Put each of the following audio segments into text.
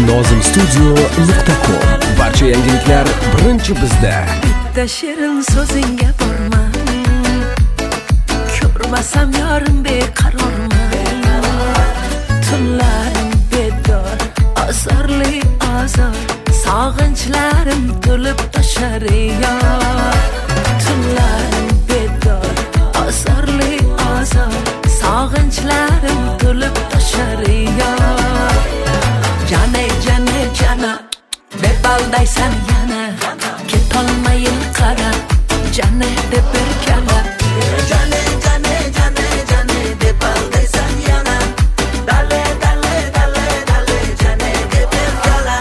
nozimstudio.com. Barcha yangiliklar birinchi bizda. Bitta shirin so'zingga borman, ko'rmasam yorim beqarorman. Tunlarim bedor, azorli azor, sog'inchlarim to'lib toshar yor. Tunlarim bedor, azorli azor, sog'inchlarim to'lib toshar yor. Jane jane jana, debaldaysan yana, ketolmayin qara, jane deb bir kala. Jane jane jane jane, debaldaysan yana, dale dale dale dale, jane deb bir kala.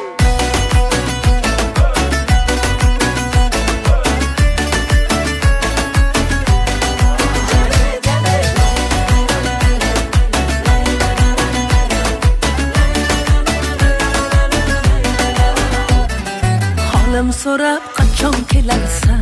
Halim so'rab qachon kelarsan,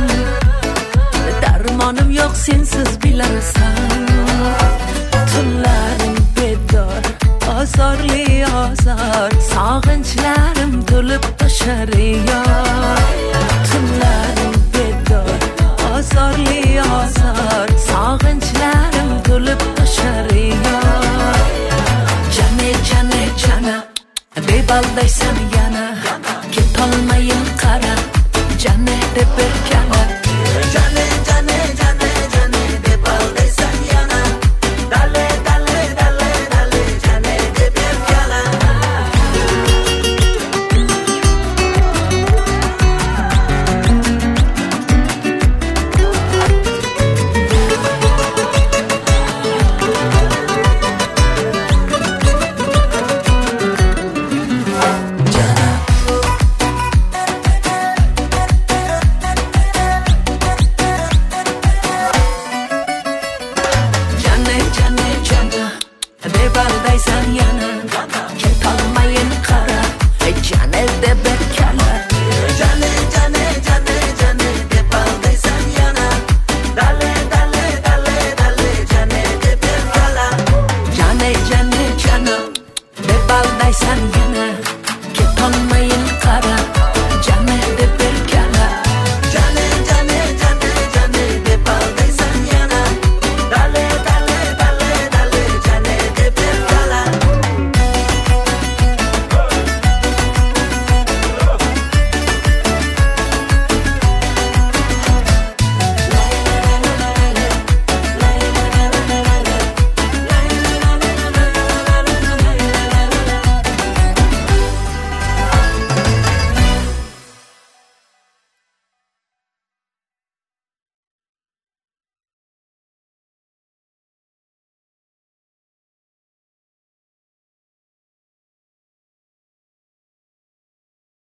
darmonim yo'q sensiz bilarsan. Tunlarim bedor, azorli azor, sog'inchlarim to'lib toshar yor. Tunlarim bedor, azorli azor, sog'inchlarim to'lib toshar yor. Jane jane jana, debaldaysan